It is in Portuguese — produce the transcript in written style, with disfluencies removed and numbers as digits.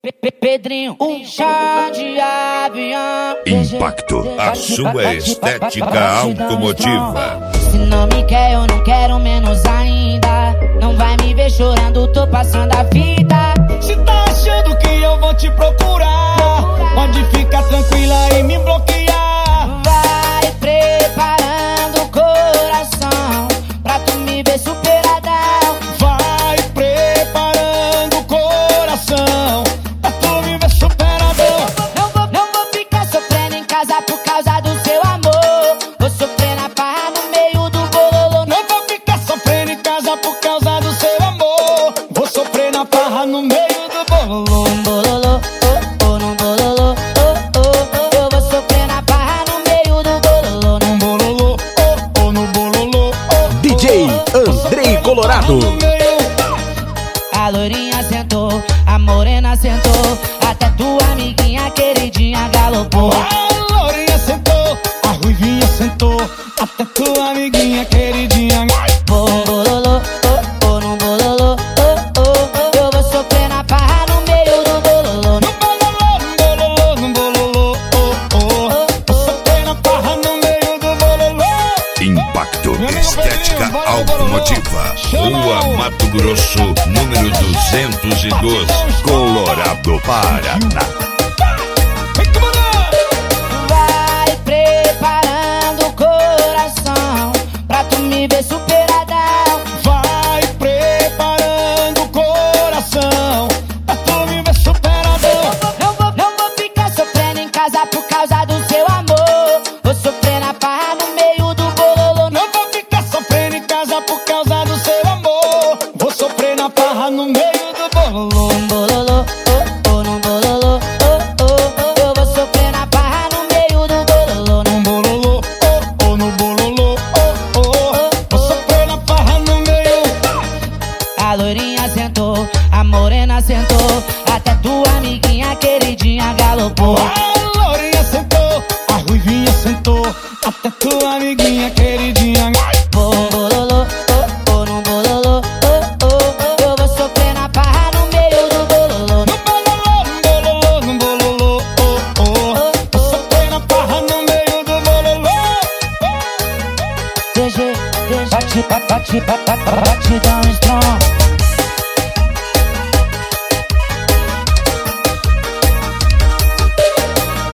Pedrinho, um chá de avião. Impacto, a sua estética automotiva. Se não me quer, eu não quero menos ainda. Não vai me ver chorando, tô passando a vida. Se tá achando que eu vou te procurar, pode ficar tranquila e me bloquear. Vai preparando o coração pra tu me ver superadão. Vai preparando o coração pra tu me ver superadão. Não vou ficar sofrendo em casa por causa do seu amor. Vou sofrer na farra no meio do bololô. Não vou ficar sofrendo em casa por causa do seu amor. Vou sofrer na farra no meio do bololô. Bololô, oh, oh, no bololô, oh, oh. Eu vou sofrer na farra no meio do bololô. No bololô, oh, oh, no bololô, oh, oh. DJ Andrei Colorado. A loirinha sentou, a morena sentou, até tua amiguinha queridinha galopou. A lourinha sentou, a ruivinha sentou, até tua amiguinha queridinha. Bololô, oh, oh, no bololô, oh, oh. Eu vou sofrer na farra no meio do bololô. No bololô, no bololô, oh, oh. Vou sofrer na farra no meio do bololô. Impacto, estética automotiva. Rua Mato Grosso, número 212, Colorado, Paraná. Vai preparando o coração pra tu me ver superadão. Vai preparando o coração pra tu me ver superadão. Não vou ficar sofrendo em casa por causa do seu amor. Vou sofrer na farra no meio do bololô. Não vou ficar sofrendo em casa por causa do seu amor. Vou sofrer na farra no meio do bololô. Bololô, oh, oh, no bololô, oh, oh. Eu vou sofrer na farra no meio do bololô. No bololô, oh, oh, no bololô, oh, oh. Vou sofrer na farra no meio. A loirinha sentou, a morena sentou, até tua amiguinha queridinha galopou. A lourinha sentou, a ruivinha sentou, até tua amiguinha queridinha. Bololô, oh, oh, no bololô, oh, oh. Eu vou sofrer na farra no meio do bololô. No bololô, no bololô, oh, oh. Vou sofrer na farra no meio do bololô. DG, batidão strong.